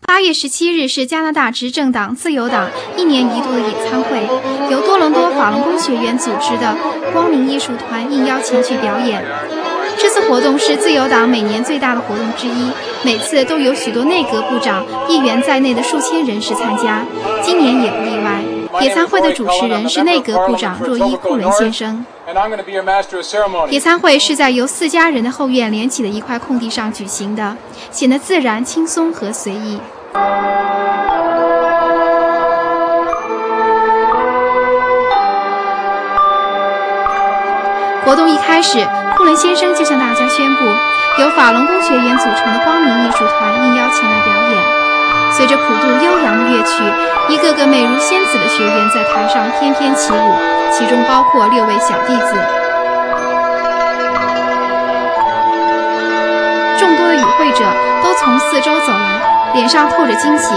8月17日是加拿大执政党自由党1年1度的野餐会，由多伦多法轮功学院组织的光明艺术团应邀前去表演。这次活动是自由党每年最大的活动之一，每次都有许多内阁部长、议员在内的数千人士参加，今年也不例外。野餐会的主持人是内阁部长若伊·库伦先生。野餐会是在由4家人的后院连起的一块空地上举行的，显得自然、轻松和随意。活动一开始，库伦先生就向大家宣布，由法轮功学员组成的光明艺术团应邀前来表演。随着普渡悠扬的乐曲，一个个美如仙子的学员在台上翩翩起舞，其中包括6位小弟子。众多的与会者都从四周走来，脸上透着惊喜。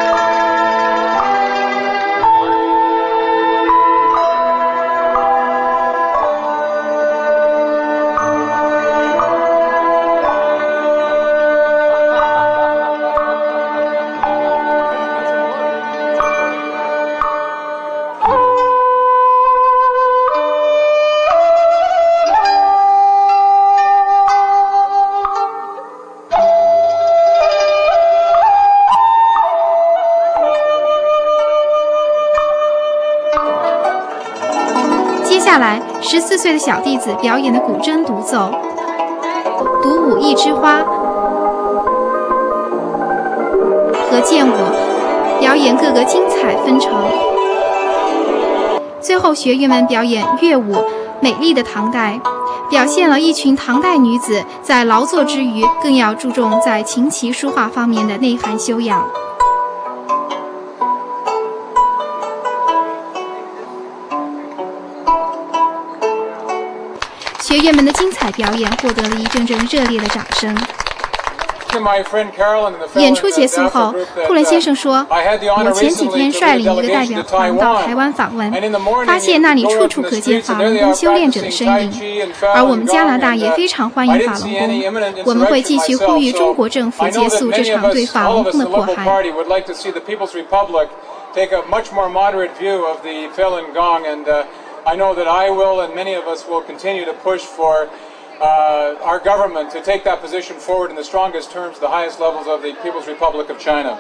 接下来，14岁的小弟子表演的古筝独奏、独舞一枝花和剑舞，表演各个精彩纷呈。最后，学员们表演乐舞《美丽的唐代》，表现了一群唐代女子在劳作之余，更要注重在琴棋书画方面的内涵修养。学员们的精彩表演获得了一阵阵热烈的掌声。演出结束后，库伦先生说：“我前几天率领一个代表团到台湾访问，发现那里处处可见法轮功修炼者的身影。而我们加拿大也非常欢迎法轮功，我们会继续呼吁中国政府结束这场对法轮功的迫害。” I know that I will and many of us will continue to push for our government to take that position forward in the strongest terms to the highest levels of the People's Republic of China.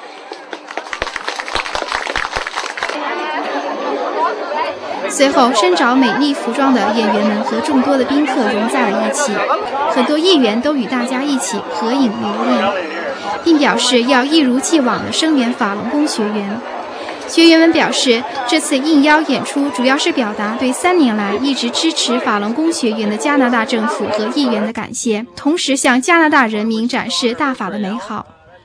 随后，身着美丽服装的演员们和众多的宾客融在了一起，很多议员都与大家一起合影留念，并表示要一如既往地声援法轮功学员。学员们表示，这次应邀演出主要是表达对3年来一直支持法轮功学员的加拿大政府和议员的感谢，同时向加拿大人民展示大法的美好。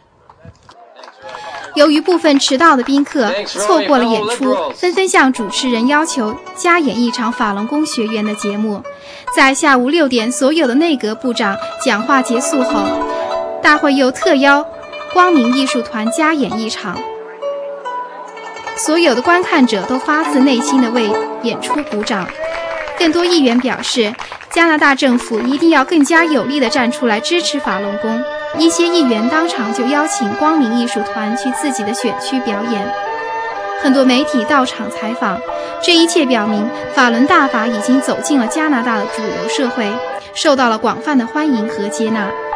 由于部分迟到的宾客错过了演出，纷纷向主持人要求加演一场法轮功学员的节目。在下午6点，所有的内阁部长讲话结束后，大会又特邀光明艺术团加演一场。所有的观看者都发自内心地为演出鼓掌。更多议员表示，加拿大政府一定要更加有力地站出来支持法轮功。一些议员当场就邀请光明艺术团去自己的选区表演。很多媒体到场采访，这一切表明法轮大法已经走进了加拿大的主流社会，受到了广泛的欢迎和接纳。